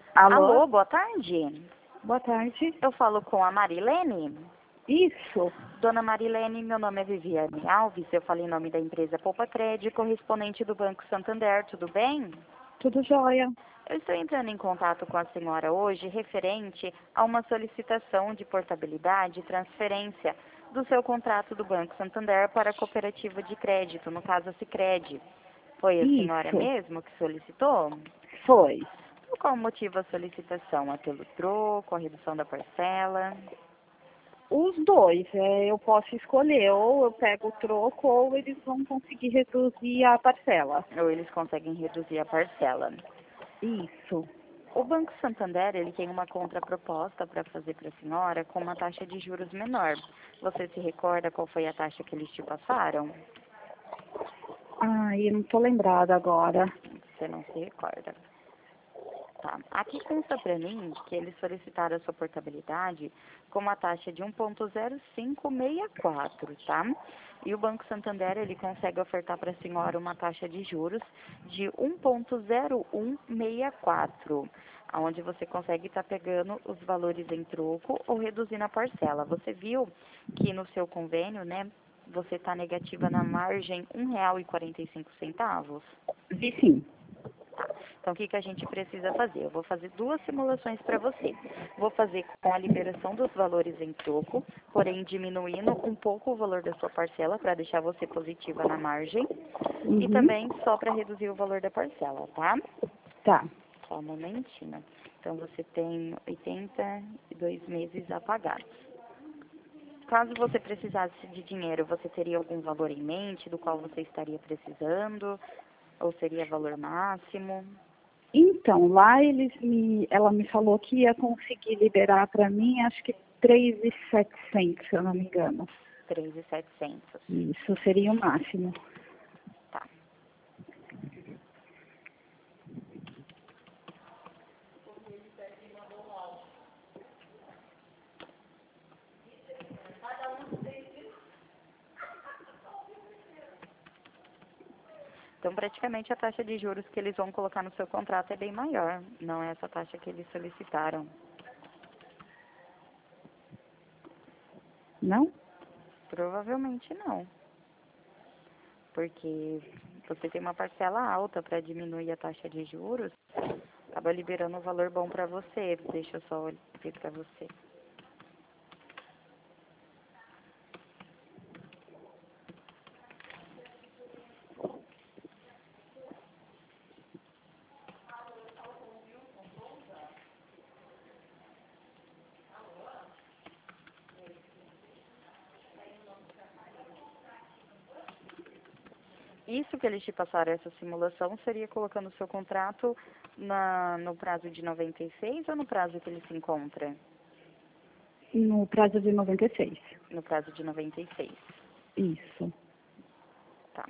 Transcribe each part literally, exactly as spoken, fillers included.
Alô? Alô, boa tarde. Boa tarde. Eu falo com a Marilene. Isso. Dona Marilene, meu nome é Viviane Alves, eu falo em nome da empresa Poupa Crédito, correspondente do Banco Santander, tudo bem? Tudo jóia. Eu estou entrando em contato com a senhora hoje referente a uma solicitação de portabilidade e transferência do seu contrato do Banco Santander para a cooperativa de crédito, no caso a Sicredi. Foi a senhora Isso. mesmo que solicitou? Foi. Por qual motivo a solicitação? É pelo troco, a redução da parcela? Os dois. É, eu posso escolher. Ou eu pego o troco ou eles vão conseguir reduzir a parcela. Ou eles conseguem reduzir a parcela? Isso. O Banco Santander, ele tem uma contraproposta para fazer para a senhora com uma taxa de juros menor. Você se recorda qual foi a taxa que eles te passaram? Ai, eu não tô lembrada agora. Você não se recorda. Tá. Aqui consta para mim que eles solicitaram a sua portabilidade com uma taxa de um ponto zero cinco seis quatro, tá? E o Banco Santander, ele consegue ofertar para a senhora uma taxa de juros de um ponto zero um seis quatro, onde você consegue estar pegando os valores em troco ou reduzindo a parcela. Você viu que no seu convênio, né, você está negativa na margem um real e quarenta e cinco centavos? Vi sim. Tá. Então, o que, que a gente precisa fazer? Eu vou fazer duas simulações para você. Vou fazer com a liberação dos valores em troco, porém diminuindo um pouco o valor da sua parcela para deixar você positiva na margem. E Uhum. também só para reduzir o valor da parcela, tá? Tá. Só um momentinho. Então, você tem oitenta e dois meses a pagar. Caso você precisasse de dinheiro, você teria algum valor em mente do qual você estaria precisando? Ou seria valor máximo? Então, lá eles me, ela me falou que ia conseguir liberar para mim, acho que três mil e setecentos, se eu não me engano. três mil e setecentos. Isso seria o máximo. Tá. Então, praticamente, a taxa de juros que eles vão colocar no seu contrato é bem maior. Não é essa taxa que eles solicitaram. Não? Provavelmente não. Porque você tem uma parcela alta para diminuir a taxa de juros, acaba liberando um valor bom para você. Deixa eu só ver para você. Isso que eles te passaram, essa simulação, seria colocando o seu contrato na, no prazo de noventa e seis ou no prazo que ele se encontra? No prazo de noventa e seis. No prazo de noventa e seis. Isso. Tá.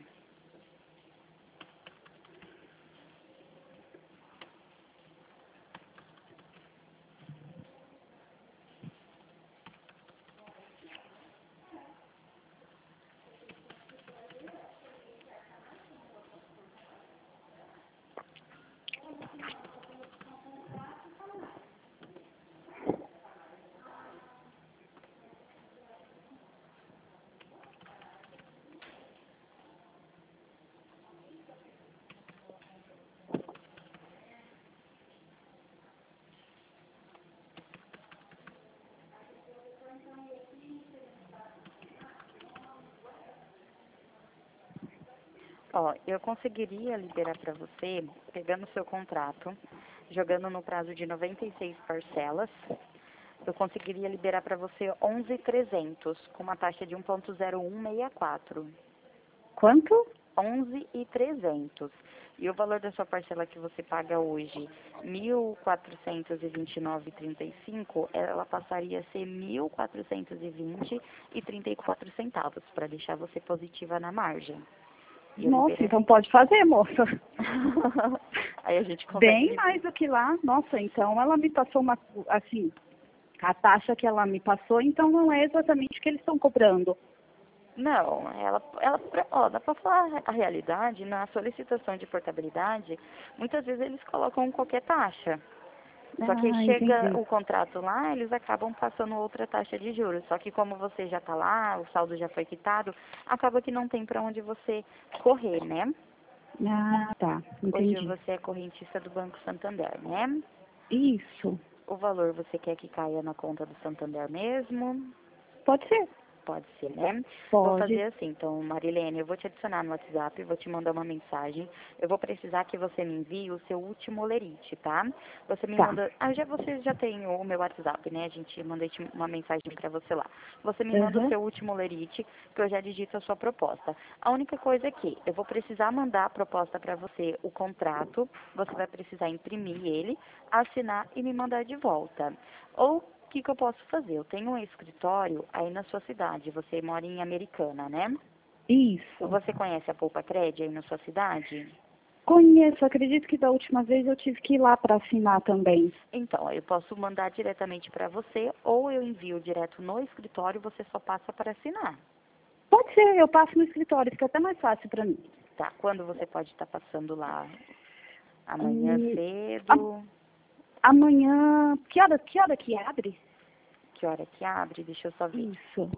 Ó, eu conseguiria liberar para você, pegando o seu contrato, jogando no prazo de noventa e seis parcelas, eu conseguiria liberar para você onze mil e trezentos, com uma taxa de um ponto zero um seis quatro. Quanto? onze mil e trezentos. E o valor da sua parcela que você paga hoje, mil quatrocentos e vinte e nove vírgula trinta e cinco, ela passaria a ser mil quatrocentos e vinte e trinta e quatro centavos, para deixar você positiva na margem. E eu Nossa, liberei. então pode fazer, moça. Aí a gente consegue. Bem mais do que lá. Nossa, então ela me passou uma, assim, a taxa que ela me passou, então não é exatamente o que eles estão cobrando. Não, ela, ela, ó, dá pra falar a realidade, na solicitação de portabilidade, muitas vezes eles colocam qualquer taxa. Só que Ah, chega entendi. o contrato lá, eles acabam passando outra taxa de juros. Só que como você já está lá, o saldo já foi quitado, acaba que não tem para onde você correr, né? Ah, tá, Hoje entendi. você é correntista do Banco Santander, né? Isso, O valor você quer que caia na conta do Santander mesmo? pode ser, Pode ser, né? Vou fazer pode. assim, então, Marilene, eu vou te adicionar no WhatsApp, vou te mandar uma mensagem. Eu vou precisar que você me envie o seu último lerite, tá? Você me Tá. manda. Ah, já você já tem o meu WhatsApp, né? A gente mandei uma mensagem para você lá. Você me manda o Aham. seu último lerite, que eu já digito a sua proposta. A única coisa é que eu vou precisar mandar a proposta para você, o contrato. Você vai precisar imprimir ele, assinar e me mandar de volta. Ou o que, que eu posso fazer? Eu tenho um escritório aí na sua cidade. Você mora em Americana, né? Isso. Você conhece a Poupa Cred aí na sua cidade? Conheço, acredito que da última vez eu tive que ir lá para assinar também. Então, eu posso mandar diretamente para você ou eu envio direto no escritório e você só passa para assinar. Pode ser, eu passo no escritório, fica até mais fácil para mim. Tá, quando você pode estar passando lá? Amanhã Hum, a- cedo? amanhã, que hora, que hora que abre? Que hora que abre? Deixa eu só ver. Isso.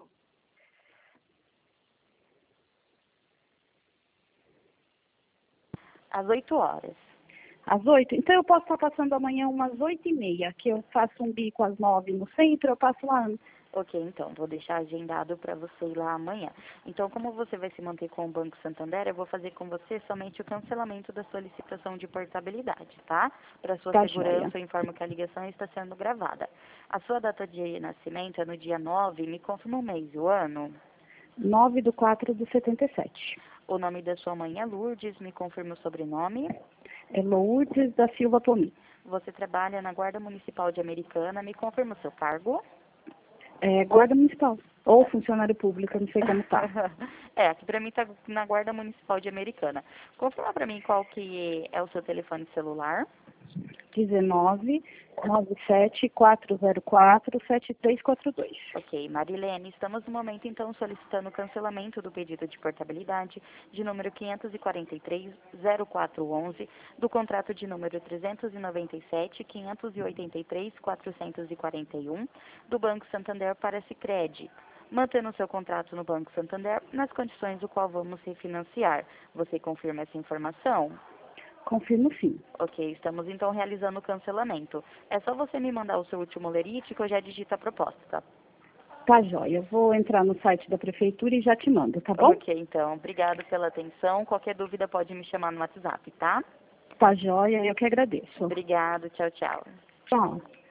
Às oito horas. Às oito? Então eu posso estar passando amanhã umas oito e meia, que eu faço um bico às nove no centro, eu passo lá antes. Ok, então, vou deixar agendado para você ir lá amanhã. Então, como você vai se manter com o Banco Santander, eu vou fazer com você somente o cancelamento da solicitação de portabilidade, tá? Para sua Tá joia. segurança, eu informo que a ligação está sendo gravada. A sua data de nascimento é no dia nove, me confirma o mês e o ano. nove do quatro do setenta e sete. O nome da sua mãe é Lourdes, me confirma o sobrenome. É Lourdes da Silva Pomi. Você trabalha na Guarda Municipal de Americana, me confirma o seu cargo. É guarda municipal. Ou funcionário público, eu não sei como tá. É, aqui pra mim tá na Guarda Municipal de Americana. Confirma pra mim qual que é o seu telefone celular. dezenove, noventa e sete, quatrocentos e quatro, setenta e três quarenta e dois. Ok, Marilene, estamos no momento então solicitando o cancelamento do pedido de portabilidade de número quinhentos e quarenta e três, zero quatro onze, do contrato de número trezentos e noventa e sete, quinhentos e oitenta e três, quatrocentos e quarenta e um, do Banco Santander para Sicredi, mantendo seu contrato no Banco Santander nas condições do qual vamos refinanciar. Você confirma essa informação? Confirmo sim. Ok, estamos então realizando o cancelamento. É só você me mandar o seu último lerite que eu já digito a proposta, tá? Tá joia. Eu vou entrar no site da prefeitura e já te mando, tá bom? Ok, então, obrigado pela atenção. Qualquer dúvida pode me chamar no WhatsApp, tá? Tá joia, eu que agradeço. Obrigado, tchau, tchau. Tchau.